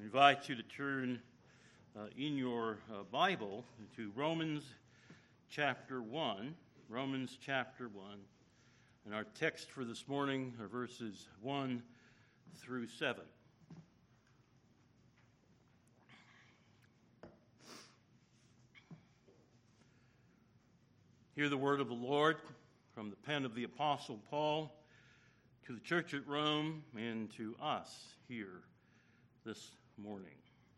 invite you to turn in your Bible to Romans chapter 1. Romans chapter 1. And our text for this morning are verses 1 through 7. Hear the word of the Lord from the pen of the Apostle Paul to the church at Rome and to us here this morning.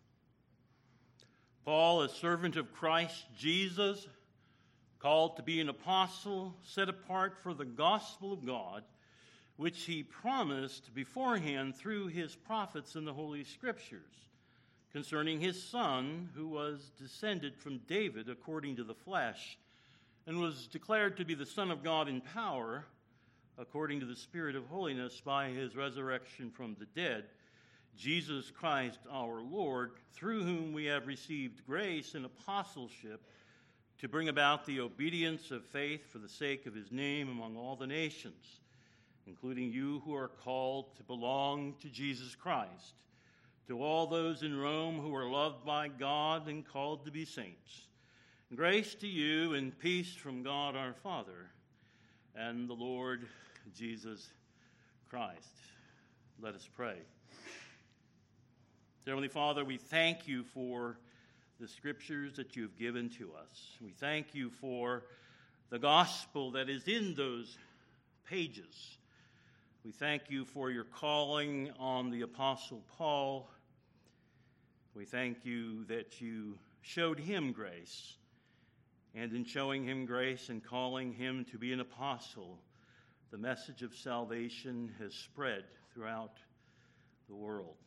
Paul, a servant of Christ Jesus, called to be an apostle, set apart for the gospel of God, which he promised beforehand through his prophets in the Holy Scriptures, concerning his Son, who was descended from David according to the flesh, and was declared to be the Son of God in power, according to the Spirit of holiness, by his resurrection from the dead, Jesus Christ our Lord, through whom we have received grace and apostleship to bring about the obedience of faith for the sake of his name among all the nations, including you who are called to belong to Jesus Christ, to all those in Rome who are loved by God and called to be saints. Grace to you and peace from God our Father and the Lord Jesus Christ. Let us pray. Heavenly Father, we thank you for the scriptures that you've given to us. We thank you for the gospel that is in those pages. We thank you for your calling on the Apostle Paul. We thank you that you showed him grace, and in showing him grace and calling him to be an apostle, the message of salvation has spread throughout the world.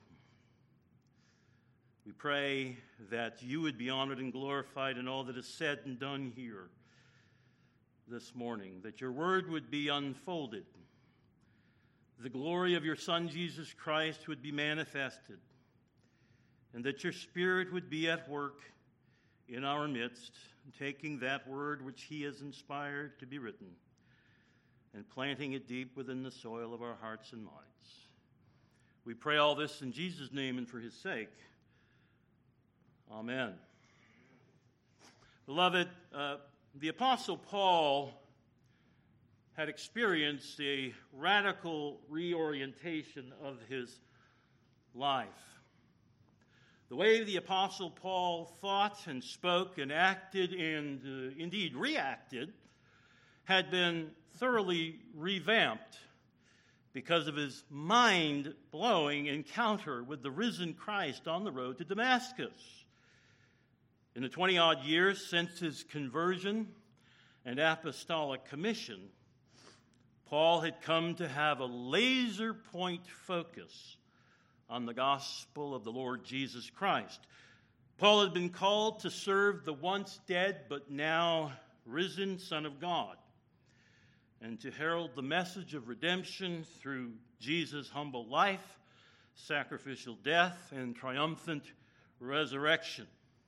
We pray that you would be honored and glorified in all that is said and done here this morning, that your word would be unfolded, the glory of your Son Jesus Christ would be manifested, and that your Spirit would be at work in our midst, taking that word which he has inspired to be written and planting it deep within the soil of our hearts and minds. We pray all this in Jesus' name and for his sake. Amen. Beloved, the Apostle Paul had experienced a radical reorientation of his life. The way the Apostle Paul thought and spoke and acted and indeed reacted had been thoroughly revamped because of his mind-blowing encounter with the risen Christ on the road to Damascus. In the 20-odd years since his conversion and apostolic commission, Paul had come to have a laser-point focus on the gospel of the Lord Jesus Christ. Paul had been called to serve the once dead but now risen Son of God, and to herald the message of redemption through Jesus' humble life, sacrificial death, and triumphant resurrection.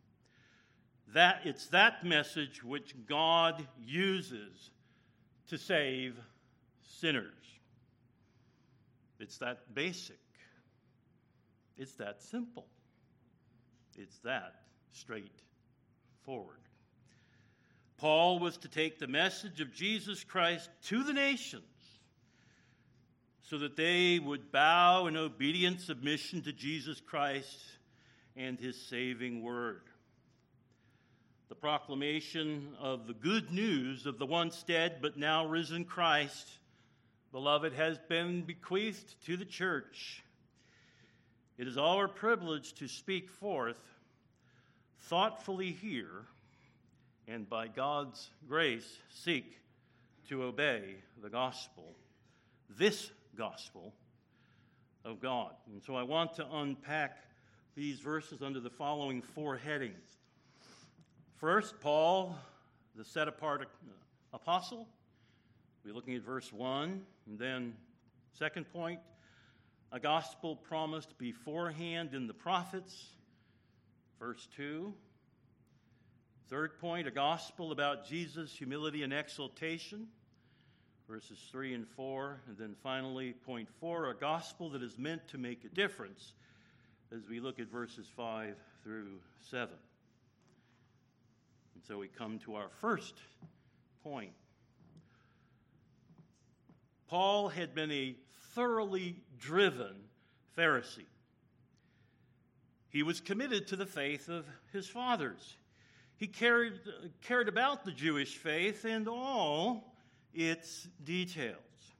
It's that message which God uses to save sinners. It's that basic. It's that simple. It's that straightforward. Paul was to take the message of Jesus Christ to the nations so that they would bow in obedient submission to Jesus Christ and his saving word. The proclamation of the good news of the once dead but now risen Christ, beloved, has been bequeathed to the church. It is our privilege to speak forth, thoughtfully hear, and by God's grace seek to obey the gospel, this gospel of God. And so I want to unpack these verses under the following four headings. First, Paul, the set-apart apostle. We're looking at verse 1. And then, second point, a gospel promised beforehand in the prophets, verse 2. Third point, a gospel about Jesus' humility and exaltation, verses 3 and 4. And then finally, point 4, a gospel that is meant to make a difference, as we look at verses 5 through 7. And so we come to our first point. Paul had been a thoroughly driven Pharisee. He was committed to the faith of his fathers. He cared about the Jewish faith and all its details.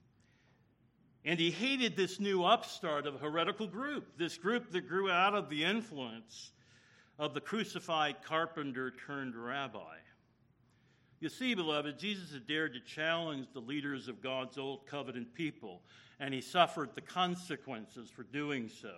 And he hated this new upstart of a heretical group, this group that grew out of the influence of the crucified carpenter turned rabbi. You see, beloved, Jesus had dared to challenge the leaders of God's old covenant people, and he suffered the consequences for doing so,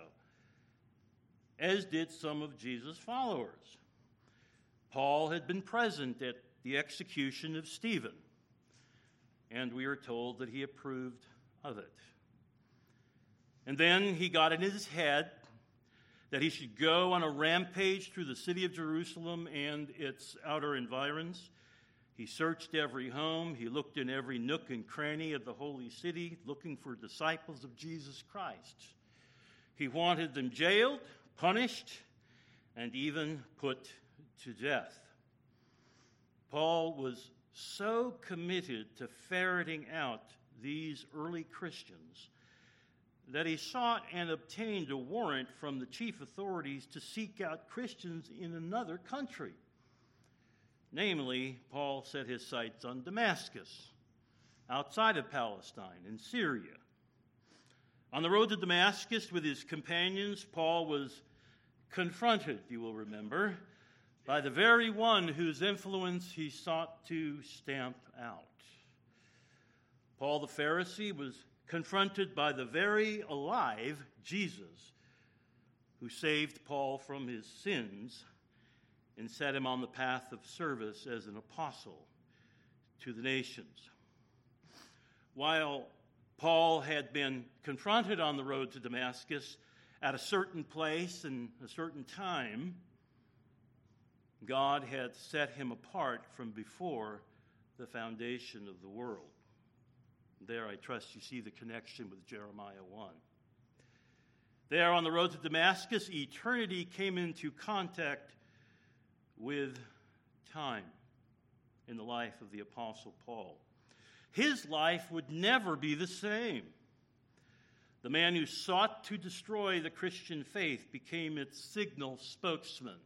as did some of Jesus' followers. Paul had been present at the execution of Stephen, and we are told that he approved of it. And then he got in his head that he should go on a rampage through the city of Jerusalem and its outer environs. He searched every home. He looked in every nook and cranny of the holy city, looking for disciples of Jesus Christ. He wanted them jailed, punished, and even put to death. Paul was so committed to ferreting out these early Christians that he sought and obtained a warrant from the chief authorities to seek out Christians in another country. Namely, Paul set his sights on Damascus, outside of Palestine, in Syria. On the road to Damascus with his companions, Paul was confronted, you will remember, by the very one whose influence he sought to stamp out. Paul the Pharisee was confronted by the very alive Jesus, who saved Paul from his sins and set him on the path of service as an apostle to the nations. While Paul had been confronted on the road to Damascus at a certain place and a certain time, God had set him apart from before the foundation of the world. There, I trust you see the connection with Jeremiah 1. There, on the road to Damascus, eternity came into contact with time in the life of the Apostle Paul. His life would never be the same. The man who sought to destroy the Christian faith became its signal spokesman.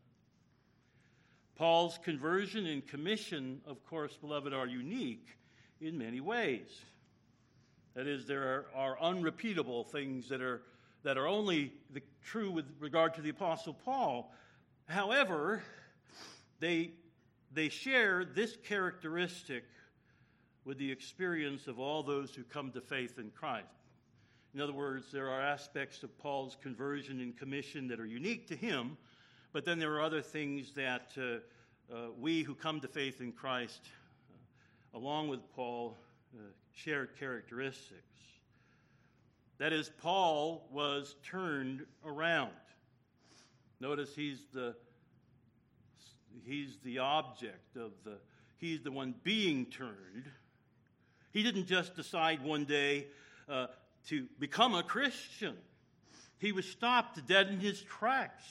Paul's conversion and commission, of course, beloved, are unique in many ways. That is, there are unrepeatable things that are only true with regard to the Apostle Paul. However, they share this characteristic with the experience of all those who come to faith in Christ. In other words, there are aspects of Paul's conversion and commission that are unique to him, but then there are other things that we who come to faith in Christ, along with Paul, shared characteristics. That is, Paul was turned around. Notice he's the object of he's the one being turned. He didn't just decide one day to become a Christian. He was stopped dead in his tracks.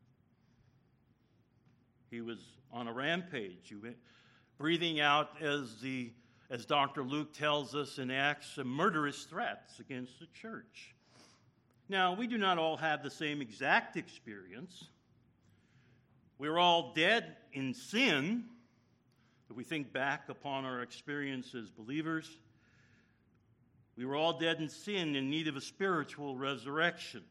He was on a rampage, breathing out, as Dr. Luke tells us in Acts, murderous threats against the church. Now, we do not all have the same exact experience. We're all dead in sin. If we think back upon our experience as believers, we were all dead in sin in need of a spiritual resurrection.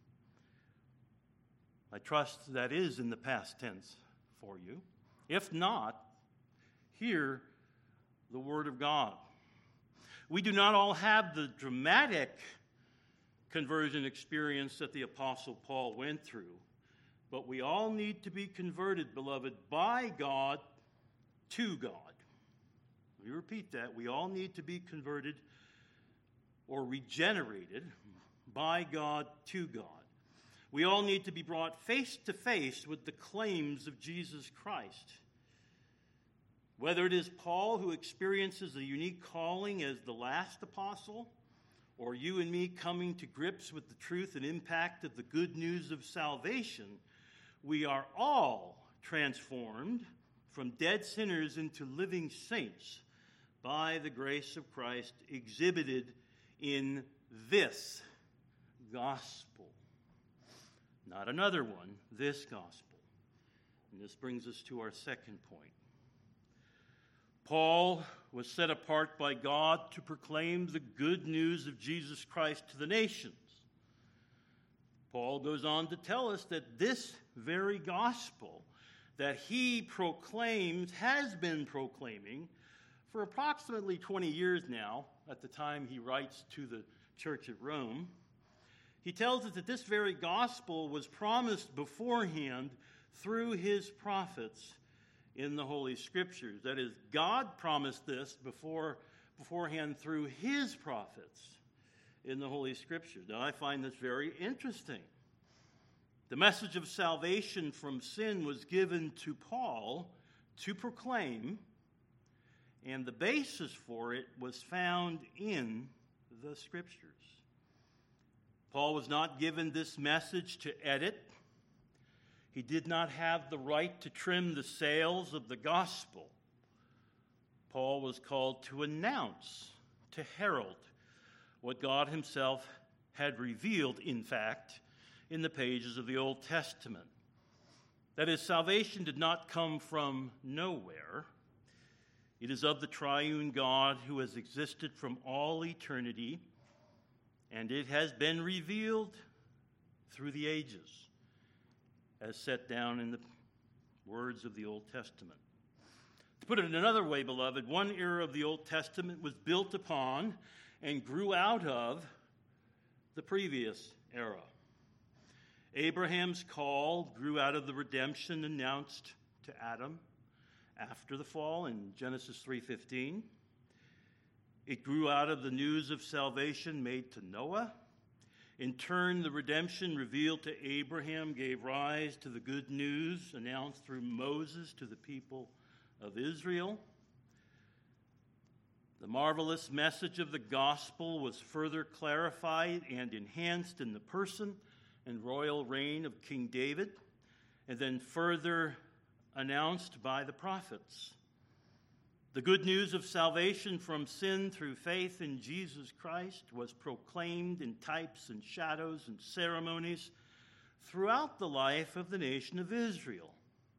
I trust that is in the past tense for you. If not, hear the Word of God. We do not all have the dramatic conversion experience that the Apostle Paul went through, but we all need to be converted, beloved, by God to God. Let me repeat that. We all need to be converted or regenerated by God to God. We all need to be brought face to face with the claims of Jesus Christ. Whether it is Paul who experiences a unique calling as the last apostle, or you and me coming to grips with the truth and impact of the good news of salvation, we are all transformed from dead sinners into living saints by the grace of Christ exhibited in this gospel. Not another one, this gospel. And this brings us to our second point. Paul was set apart by God to proclaim the good news of Jesus Christ to the nations. Paul goes on to tell us that this very gospel that he proclaims, has been proclaiming for approximately 20 years now, at the time he writes to the church at Rome. He tells us that this very gospel was promised beforehand through his prophets in the Holy Scriptures. That is, God promised this beforehand through his prophets in the Holy Scriptures. Now, I find this very interesting. The message of salvation from sin was given to Paul to proclaim, and the basis for it was found in the Scriptures. Paul was not given this message to edit. He did not have the right to trim the sails of the gospel. Paul was called to announce, to herald, what God himself had revealed, in fact, in the pages of the Old Testament. That is, salvation did not come from nowhere. It is of the triune God who has existed from all eternity, and it has been revealed through the ages, as set down in the words of the Old Testament. To put it in another way, beloved, one era of the Old Testament was built upon and grew out of the previous era. Abraham's call grew out of the redemption announced to Adam after the fall in Genesis 3:15. It grew out of the news of salvation made to Noah. In turn, the redemption revealed to Abraham gave rise to the good news announced through Moses to the people of Israel. The marvelous message of the gospel was further clarified and enhanced in the person and royal reign of King David, and then further announced by the prophets. The good news of salvation from sin through faith in Jesus Christ was proclaimed in types and shadows and ceremonies throughout the life of the nation of Israel.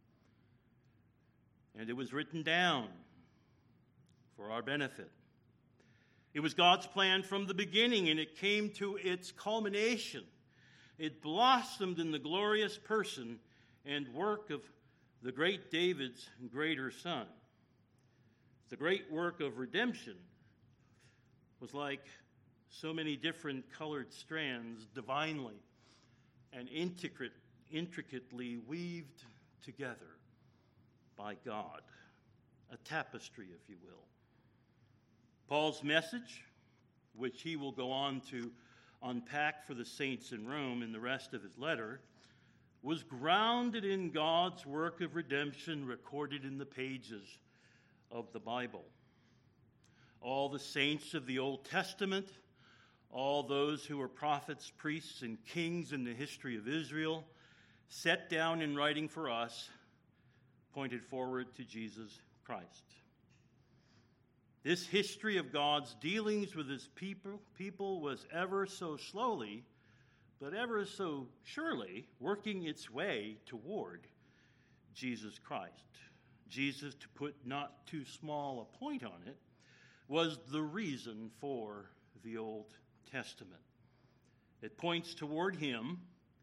And it was written down for our benefit. It was God's plan from the beginning, and it came to its culmination. It blossomed in the glorious person and work of the great David's greater son. The great work of redemption was like so many different colored strands, divinely and intricately weaved together by God, a tapestry, if you will. Paul's message, which he will go on to unpack for the saints in Rome in the rest of his letter, was grounded in God's work of redemption recorded in the pages of the Bible. All the saints of the Old Testament, all those who were prophets, priests, and kings in the history of Israel, set down in writing for us, pointed forward to Jesus Christ. This history of God's dealings with his people was ever so slowly, but ever so surely working its way toward Jesus Christ. Jesus, to put not too small a point on it, was the reason for the Old Testament. It points toward him,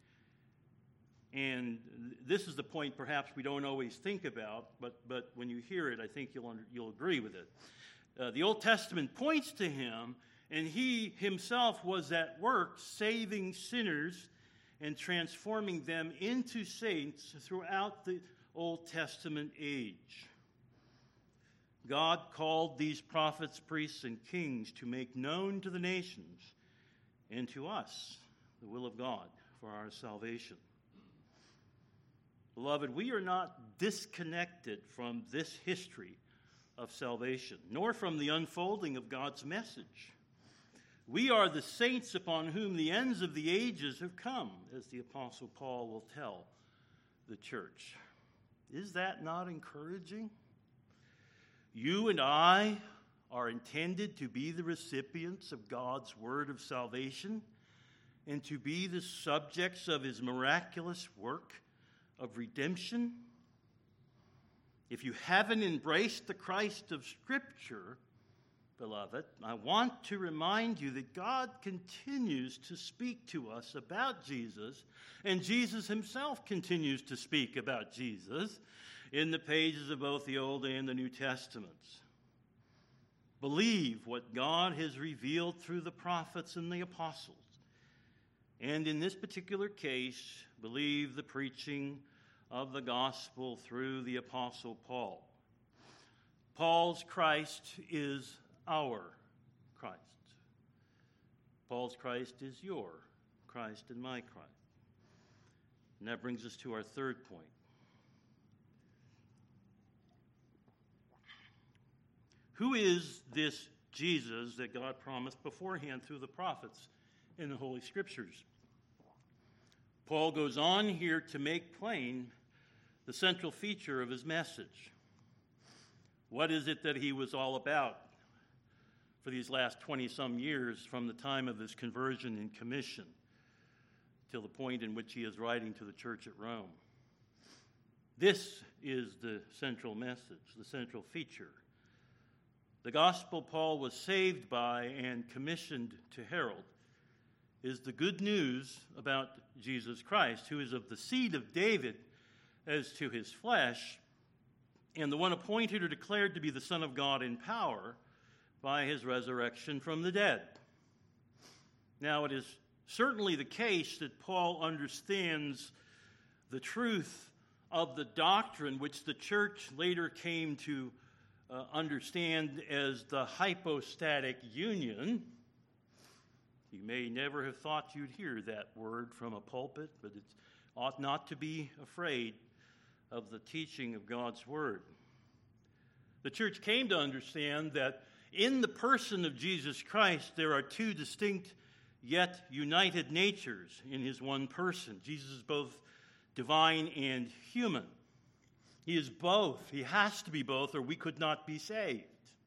and this is the point perhaps we don't always think about, but when you hear it, I think you'll agree with it. The Old Testament points to him, and he himself was at work saving sinners and transforming them into saints throughout the Old Testament age. God called these prophets, priests, and kings to make known to the nations and to us the will of God for our salvation. Beloved, we are not disconnected from this history of salvation, nor from the unfolding of God's message. We are the saints upon whom the ends of the ages have come, as the Apostle Paul will tell the church. Is that not encouraging? You and I are intended to be the recipients of God's word of salvation and to be the subjects of his miraculous work of redemption. If you haven't embraced the Christ of Scripture, beloved, I want to remind you that God continues to speak to us about Jesus, and Jesus himself continues to speak about Jesus in the pages of both the Old and the New Testaments. Believe what God has revealed through the prophets and the apostles. And in this particular case, believe the preaching of the gospel through the Apostle Paul. Paul's Christ is our Christ. Paul's Christ is your Christ and my Christ. And that brings us to our third point. Who is this Jesus that God promised beforehand through the prophets in the Holy Scriptures? Paul goes on here to make plain the central feature of his message. What is it that he was all about for these last 20-some years from the time of his conversion and commission till the point in which he is writing to the church at Rome? This is the central message, the central feature. The gospel Paul was saved by and commissioned to herald is the good news about Jesus Christ, who is of the seed of David as to his flesh, and the one appointed or declared to be the Son of God in power by his resurrection from the dead. Now, it is certainly the case that Paul understands the truth of the doctrine which the church later came to understand as the hypostatic union. You may never have thought you'd hear that word from a pulpit, but it ought not to be afraid of the teaching of God's word. The church came to understand that in the person of Jesus Christ, there are two distinct yet united natures in his one person. Jesus is both divine and human. He is both. He has to be both, or we could not be saved.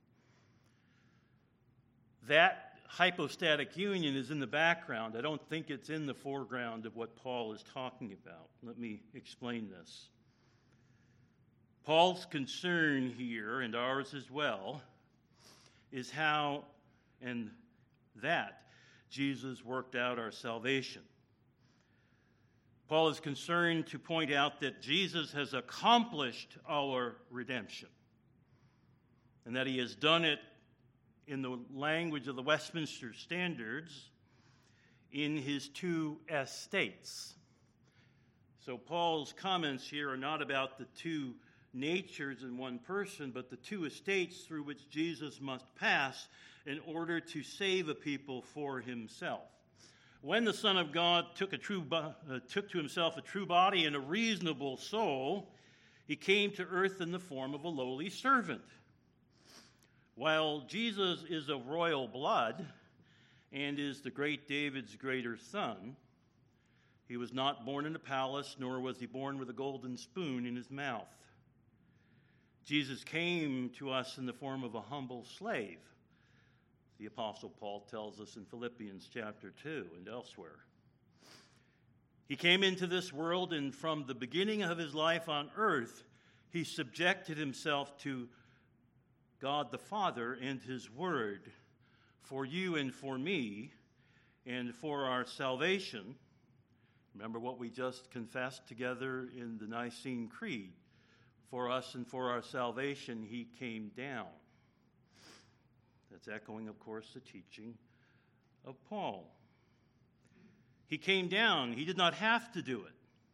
That hypostatic union is in the background. I don't think it's in the foreground of what Paul is talking about. Let me explain this. Paul's concern here, and ours as well, is how and that Jesus worked out our salvation. Paul is concerned to point out that Jesus has accomplished our redemption, and that he has done it in the language of the Westminster Standards in his two estates. So Paul's comments here are not about the two natures in one person, but the two estates through which Jesus must pass in order to save a people for himself. When the Son of God took to himself a true body and a reasonable soul, he came to earth in the form of a lowly servant. While Jesus is of royal blood and is the great David's greater son, he was not born in a palace, nor was he born with a golden spoon in his mouth. Jesus came to us in the form of a humble slave, the Apostle Paul tells us in Philippians chapter 2 and elsewhere. He came into this world, and from the beginning of his life on earth, he subjected himself to God the Father and his word for you and for me and for our salvation. Remember what we just confessed together in the Nicene Creed. For us and for our salvation, he came down. That's echoing, of course, the teaching of Paul. He came down. He did not have to do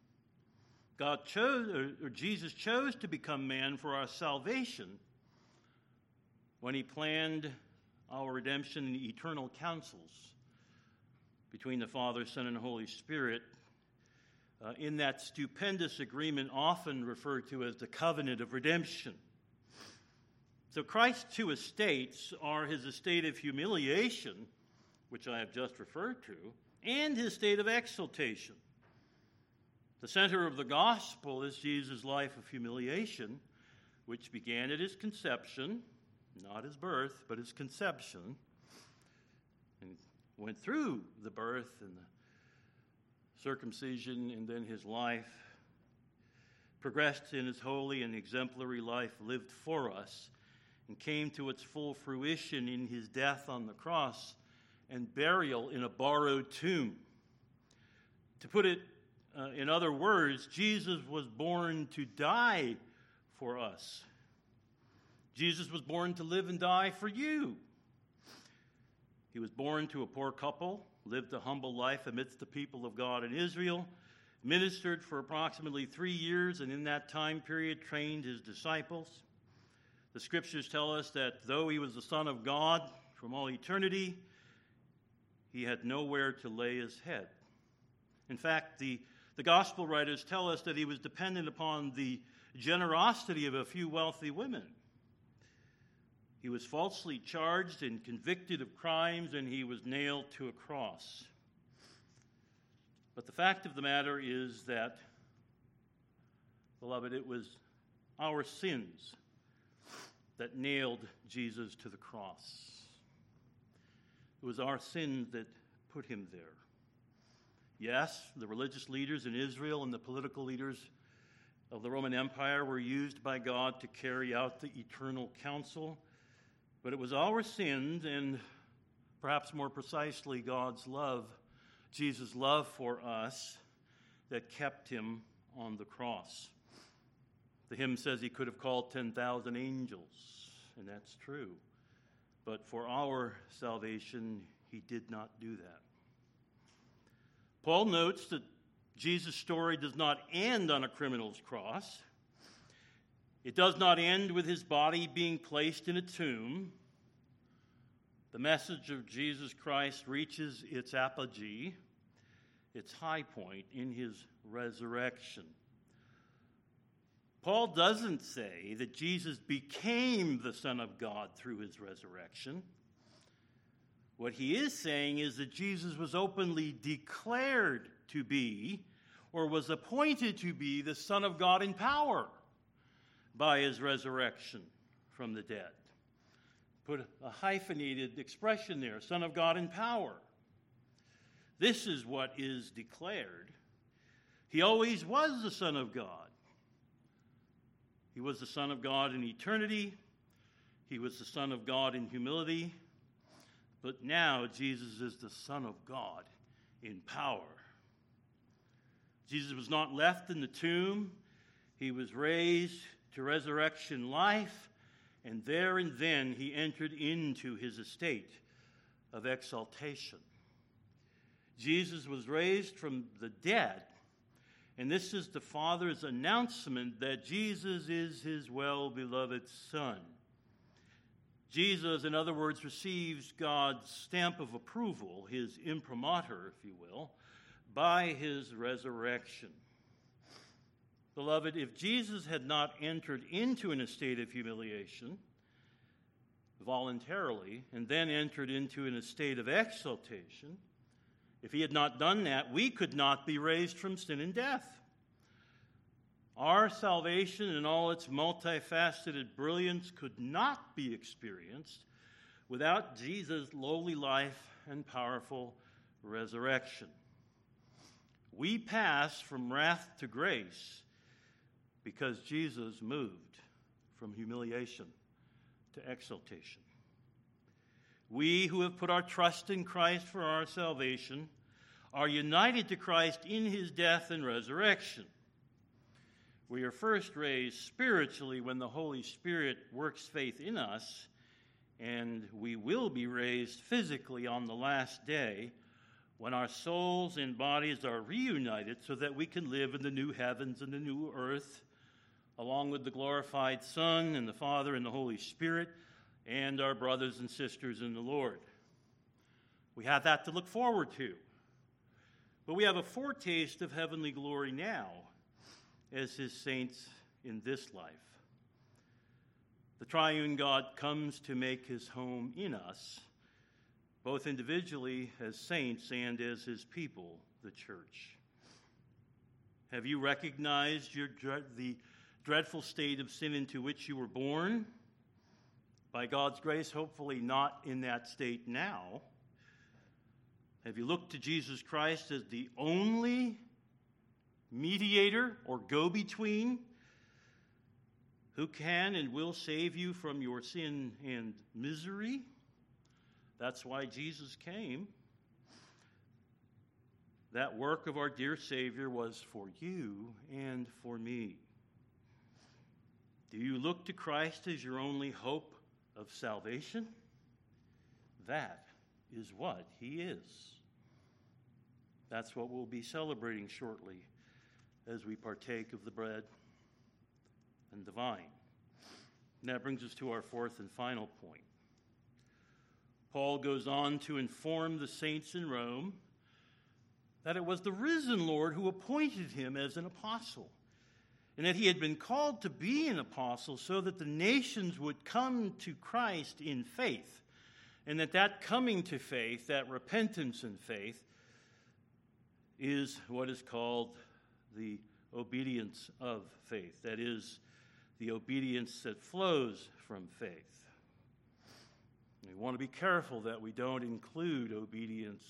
it. Jesus chose to become man for our salvation when he planned our redemption in eternal counsels between the Father, Son, and Holy Spirit in that stupendous agreement often referred to as the covenant of redemption. So Christ's two estates are his estate of humiliation which I have just referred to, and his state of exaltation. The center of the gospel is Jesus' life of humiliation, which began at his conception, not his birth, but his conception, and went through the birth and the circumcision and then his life, progressed in his holy and exemplary life lived for us, and came to its full fruition in his death on the cross and burial in a borrowed tomb. To put it in other words, Jesus was born to die for us. Jesus was born to live and die for you. He was born to a poor couple, lived a humble life amidst the people of God in Israel, ministered for approximately 3 years, and in that time period trained his disciples. The scriptures tell us that though he was the Son of God from all eternity, he had nowhere to lay his head. In fact, the gospel writers tell us that he was dependent upon the generosity of a few wealthy women. He was falsely charged and convicted of crimes, and he was nailed to a cross. But the fact of the matter is that, beloved, it was our sins that nailed Jesus to the cross. It was our sins that put him there. Yes, the religious leaders in Israel and the political leaders of the Roman Empire were used by God to carry out the eternal counsel, but it was our sins, and perhaps more precisely God's love, Jesus' love for us, that kept him on the cross. The hymn says he could have called 10,000 angels, and that's true. But for our salvation, he did not do that. Paul notes that Jesus' story does not end on a criminal's cross. It does not end with his body being placed in a tomb. The message of Jesus Christ reaches its apogee, its high point, in his resurrection. Paul doesn't say that Jesus became the Son of God through his resurrection. What he is saying is that Jesus was openly declared to be, or was appointed to be, the Son of God in power by his resurrection from the dead. Put a hyphenated expression there, Son of God in power. This is what is declared. He always was the Son of God. He was the Son of God in eternity. He was the Son of God in humility. But now Jesus is the Son of God in power. Jesus was not left in the tomb. He was raised to resurrection life, and there and then he entered into his estate of exaltation. Jesus was raised from the dead, and this is the Father's announcement that Jesus is his well-beloved Son. Jesus, in other words, receives God's stamp of approval, his imprimatur, if you will, by his resurrection. Beloved, if Jesus had not entered into an estate of humiliation voluntarily and then entered into an estate of exaltation, if he had not done that, we could not be raised from sin and death. Our salvation in all its multifaceted brilliance could not be experienced without Jesus' lowly life and powerful resurrection. We pass from wrath to grace because Jesus moved from humiliation to exaltation. We who have put our trust in Christ for our salvation are united to Christ in his death and resurrection. We are first raised spiritually when the Holy Spirit works faith in us, and we will be raised physically on the last day when our souls and bodies are reunited so that we can live in the new heavens and the new earth, along with the glorified Son and the Father and the Holy Spirit and our brothers and sisters in the Lord. We have that to look forward to. But we have a foretaste of heavenly glory now as his saints in this life. The triune God comes to make his home in us, both individually as saints and as his people, the church. Have you recognized the dreadful state of sin into which you were born? By God's grace, hopefully not in that state now. Have you looked to Jesus Christ as the only mediator or go-between who can and will save you from your sin and misery? That's why Jesus came. That work of our dear Savior was for you and for me. Do you look to Christ as your only hope of salvation? That is what he is. That's what we'll be celebrating shortly as we partake of the bread and the wine. And that brings us to our fourth and final point. Paul goes on to inform the saints in Rome that it was the risen Lord who appointed him as an apostle, and that he had been called to be an apostle so that the nations would come to Christ in faith, and that coming to faith, that repentance and faith, is what is called the obedience of faith. That is, the obedience that flows from faith. We want to be careful that we don't include obedience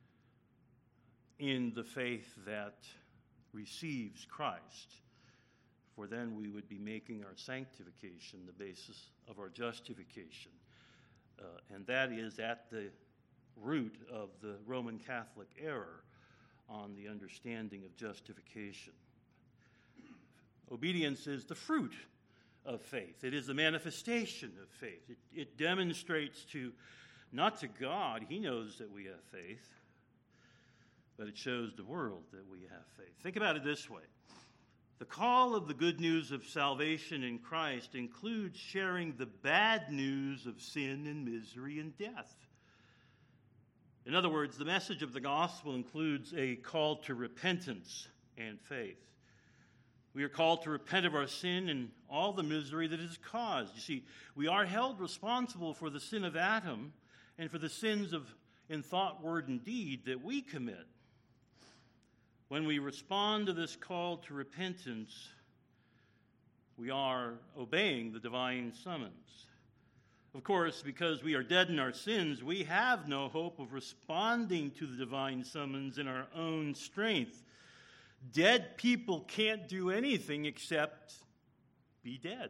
in the faith that receives Christ, for then we would be making our sanctification the basis of our justification. And that is at the root of the Roman Catholic error on the understanding of justification. Obedience is the fruit of faith. It is the manifestation of faith. It demonstrates not to God, he knows that we have faith, but it shows the world that we have faith. Think about it this way. The call of the good news of salvation in Christ includes sharing the bad news of sin and misery and death. In other words, the message of the gospel includes a call to repentance and faith. We are called to repent of our sin and all the misery that it has caused. You see, we are held responsible for the sin of Adam and for the sins in thought, word, and deed that we commit. When we respond to this call to repentance, we are obeying the divine summons. Of course, because we are dead in our sins, we have no hope of responding to the divine summons in our own strength. Dead people can't do anything except be dead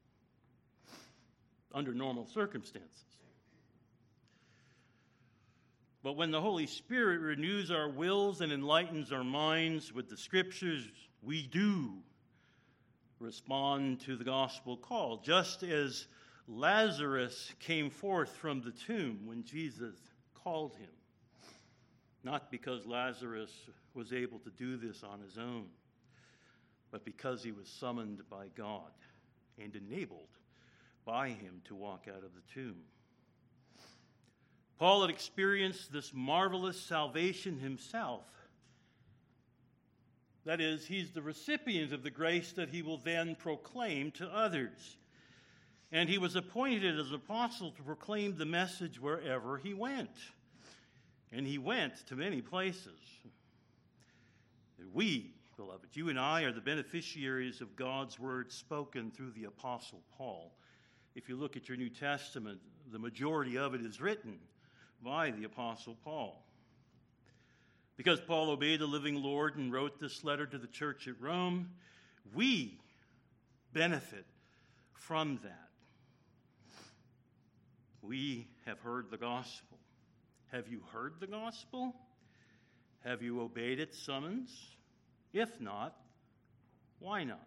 under normal circumstances. But when the Holy Spirit renews our wills and enlightens our minds with the Scriptures, we do respond to the gospel call, just as Lazarus came forth from the tomb when Jesus called him. Not because Lazarus was able to do this on his own, but because he was summoned by God and enabled by him to walk out of the tomb. Paul had experienced this marvelous salvation himself. That is, he's the recipient of the grace that he will then proclaim to others. And he was appointed as an apostle to proclaim the message wherever he went. And he went to many places. We, beloved, you and I are the beneficiaries of God's word spoken through the Apostle Paul. If you look at your New Testament, the majority of it is written by the Apostle Paul. Because Paul obeyed the living Lord and wrote this letter to the church at Rome, we benefit from that. We have heard the gospel. Have you heard the gospel? Have you obeyed its summons? If not, why not?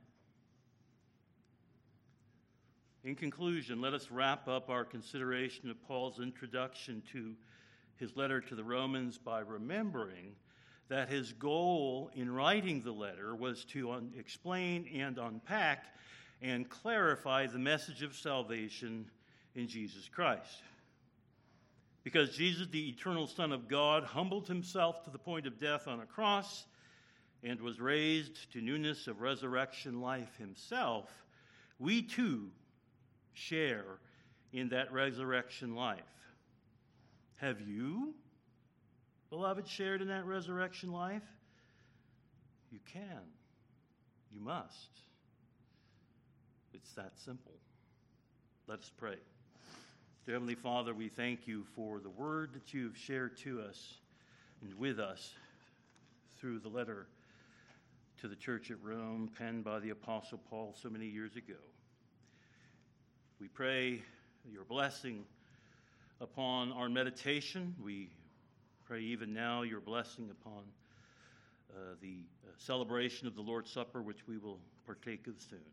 In conclusion, let us wrap up our consideration of Paul's introduction to his letter to the Romans by remembering that his goal in writing the letter was to explain and unpack and clarify the message of salvation in Jesus Christ. Because Jesus, the eternal Son of God, humbled himself to the point of death on a cross and was raised to newness of resurrection life himself, we too share in that resurrection life. Have you, beloved, shared in that resurrection life? You can. You must. It's that simple. Let us pray. Dear Heavenly Father, we thank you for the word that you've shared to us and with us through the letter to the church at Rome, penned by the Apostle Paul so many years ago. We pray your blessing upon our meditation. We pray even now your blessing upon the celebration of the Lord's Supper, which we will partake of soon.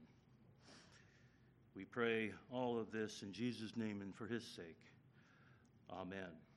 We pray all of this in Jesus' name and for his sake. Amen.